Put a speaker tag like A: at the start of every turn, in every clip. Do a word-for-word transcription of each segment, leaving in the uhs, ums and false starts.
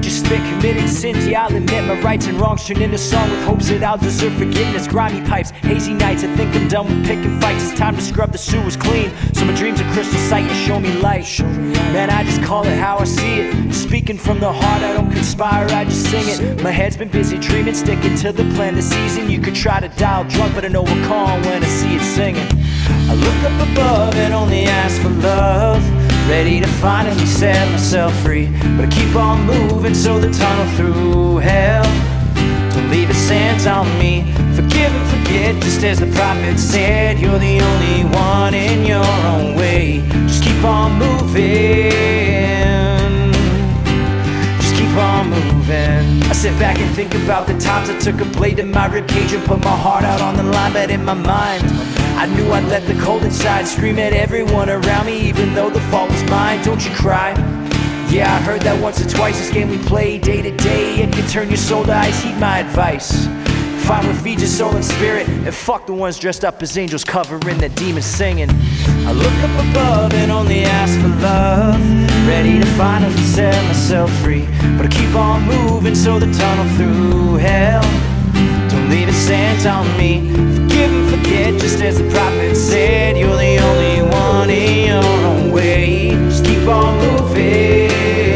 A: just spit committed sins. Yeah, I'll admit my rights and wrongs, turn into song with hopes that I'll deserve forgiveness. Grimy pipes, hazy nights, I think I'm done with picking fights. It's time to scrub the sewers clean, so my dreams are crystal sight. You show me light, man, I just call it how I see it. Speaking from the heart, I don't conspire, I just sing it. My head's been busy dreaming, sticking to the plan this season. You could try to dial drunk, but I know we're calm when I see it singing. I look up above and only ask for love, ready to finally set myself free. But I keep on moving, so the tunnel through hell don't leave its sands on me. Forgive and forget, just as the prophet said. You're the only one in your own way. Just keep on moving, just keep on moving. I sit back and think about the times I took a blade to my ribcage and put my heart out on the line. But in my mind, I knew I'd let the cold inside scream at everyone around me, even though the fault was mine. Don't you cry? Yeah, I heard that once or twice. This game we play day to day, it can turn your soul to ice. Heed my advice, find what feeds your soul and spirit, and fuck the ones dressed up as angels covering the demons singing. I look up above and only ask for love, ready to finally set myself free. But I keep on moving, so the tunnel through hell don't leave its sands on me. Forgive and forget, just as the prophet said. You're the only one in your own way. Just keep on moving,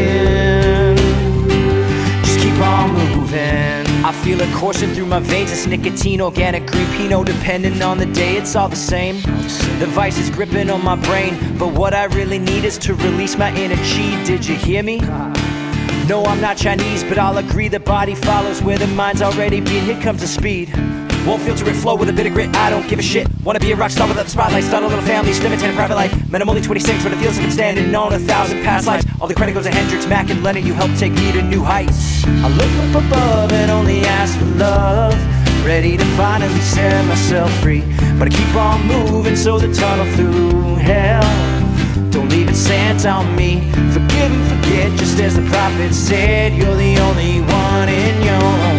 A: just keep on moving. I feel it coursing through my veins. It's nicotine, organic green Pinot. Depending on the day, it's all the same. The vice is gripping on my brain, but what I really need is to release my inner chi. Did you hear me? No, I'm not Chinese, but I'll agree the body follows where the mind's already been. Here comes the speed, won't filter it, flow with a bit of grit. I don't give a shit, wanna be a rock star without the spotlight. Start a little family, limited a private life. Man, I'm only twenty-six, but it feels like I'm standing on a thousand past lives. All the credit goes to Hendrix, Mac, and Lennon. You helped take me to new heights. I look up above and only ask for love, ready to finally set myself free. But I keep on moving, so the tunnel through hell don't leave its sands on me. Forgive and forget, just as the prophet said. You're the only one in your